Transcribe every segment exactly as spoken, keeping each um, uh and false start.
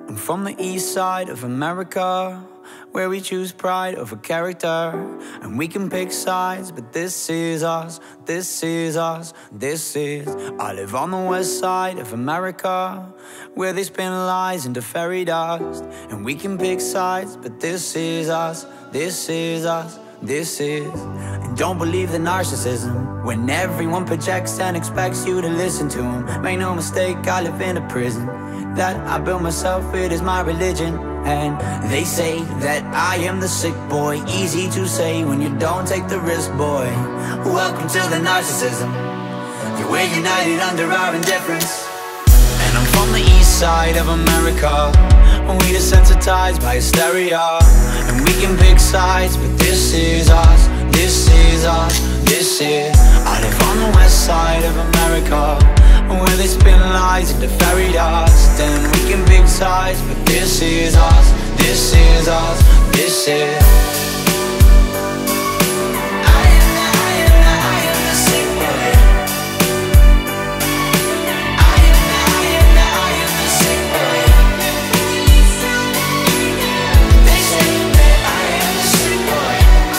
I'm from the east side of America, where we choose pride over character. And we can pick sides, but this is us, this is us, this is. I live on the west side of America, where they spin lies into fairy dust. And we can pick sides, but this is us, this is us, this is. And don't believe the narcissism, when everyone projects and expects you to listen to them. Make no mistake, I live in a prison that I built myself, it is my religion. And they say that I am the sick boy, easy to say when you don't take the risk, boy. Welcome to the narcissism, yeah, we're united under our indifference. And I'm from the east side of America, we desensitized by hysteria. And we can pick sides, but this is us, this is us, this is. I live on the west side of America, where they spin lies into fairy dust. And we can pick sides, but this is us, this is us, this is. I am the, I am the, I am the sick boy. I am the, I am the, I am the sick boy. They say that I am the sick boy,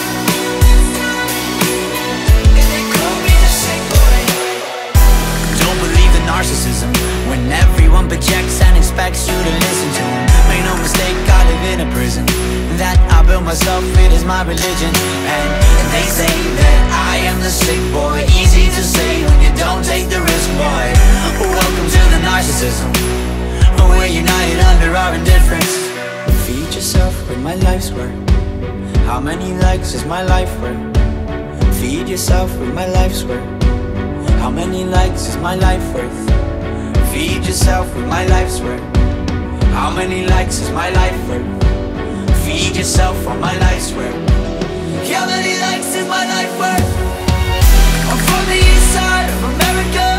and they call me the sick boy. Don't believe the narcissism, when everyone projects and expects you to listen to them. Make no mistake, I live in a prison that I built myself, it is my religion. And they say that I am the sick boy, easy to say when you don't take the risk, boy. Welcome to the narcissism, we're united under our indifference. Feed yourself with my life's work. How many likes is my life worth? Feed yourself with my life's work. How many likes is my life worth? Feed yourself with my life's work. How many likes is my life worth? Feed yourself on my life's work. How many likes is my life worth? I'm from the east side of America,